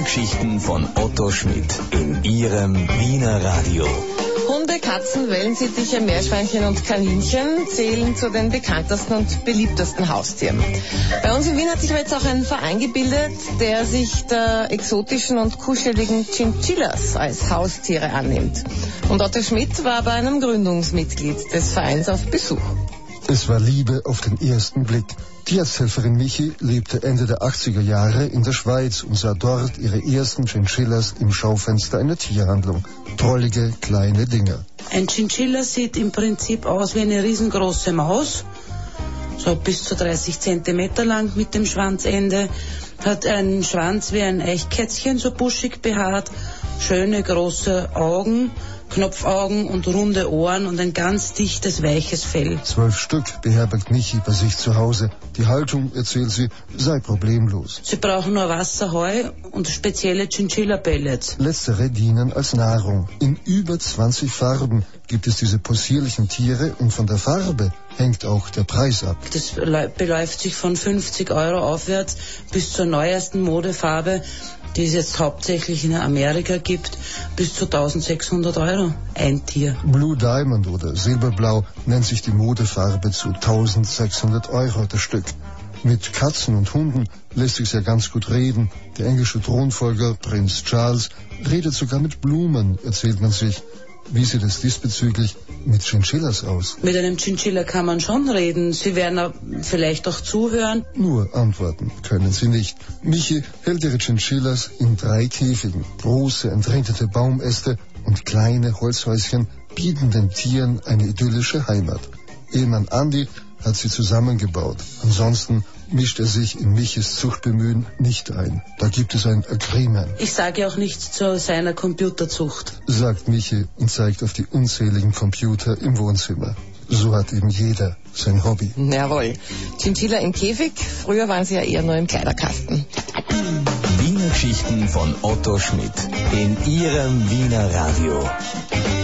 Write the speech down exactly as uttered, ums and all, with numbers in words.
Geschichten von Otto Schmidt in Ihrem Wiener Radio. Hunde, Katzen, Wellensittiche, Meerschweinchen und Kaninchen zählen zu den bekanntesten und beliebtesten Haustieren. Bei uns in Wien hat sich aber jetzt auch ein Verein gebildet, der sich der exotischen und kuscheligen Chinchillas als Haustiere annimmt. Und Otto Schmidt war bei einem Gründungsmitglied des Vereins auf Besuch. Es war Liebe auf den ersten Blick. Tierarzthelferin Michi lebte Ende der achtziger Jahre in der Schweiz und sah dort ihre ersten Chinchillas im Schaufenster einer Tierhandlung. Trollige, kleine Dinger. Ein Chinchilla sieht im Prinzip aus wie eine riesengroße Maus, so bis zu dreißig Zentimeter lang mit dem Schwanzende, hat einen Schwanz wie ein Eichkätzchen, so buschig behaart, schöne große Augen, Knopfaugen und runde Ohren und ein ganz dichtes, weiches Fell. Zwölf Stück beherbergt Michi bei sich zu Hause. Die Haltung, erzählt sie, sei problemlos. Sie brauchen nur Wasser, Heu und spezielle Chinchilla-Pellets. Letztere dienen als Nahrung. In über zwanzig Farben gibt es diese possierlichen Tiere und von der Farbe hängt auch der Preis ab. Das beläuft sich von fünfzig Euro aufwärts bis zur neuesten Modefarbe, die es jetzt hauptsächlich in Amerika gibt, bis zu eintausendsechshundert Euro ein Tier. Blue Diamond oder Silberblau nennt sich die Modefarbe zu eintausendsechshundert Euro das Stück. Mit Katzen und Hunden lässt sich ja ganz gut reden. Der englische Thronfolger, Prinz Charles, redet sogar mit Blumen, erzählt man sich. Wie sieht es diesbezüglich mit Chinchillas aus? Mit einem Chinchilla kann man schon reden. Sie werden vielleicht auch zuhören. Nur antworten können sie nicht. Michi hält ihre Chinchillas in drei Käfigen. Große, entränderte Baumäste und kleine Holzhäuschen bieten den Tieren eine idyllische Heimat. Ehemann Andi hat sie zusammengebaut. Ansonsten mischt er sich in Michis Zuchtbemühen nicht ein. Da gibt es ein Agreement. Ich sage auch nichts zu seiner Computerzucht, sagt Michi und zeigt auf die unzähligen Computer im Wohnzimmer. So hat eben jeder sein Hobby. Jawohl. Chinchilla im Käfig, früher waren sie ja eher nur im Kleiderkasten. Wiener Geschichten von Otto Schmidt in Ihrem Wiener Radio.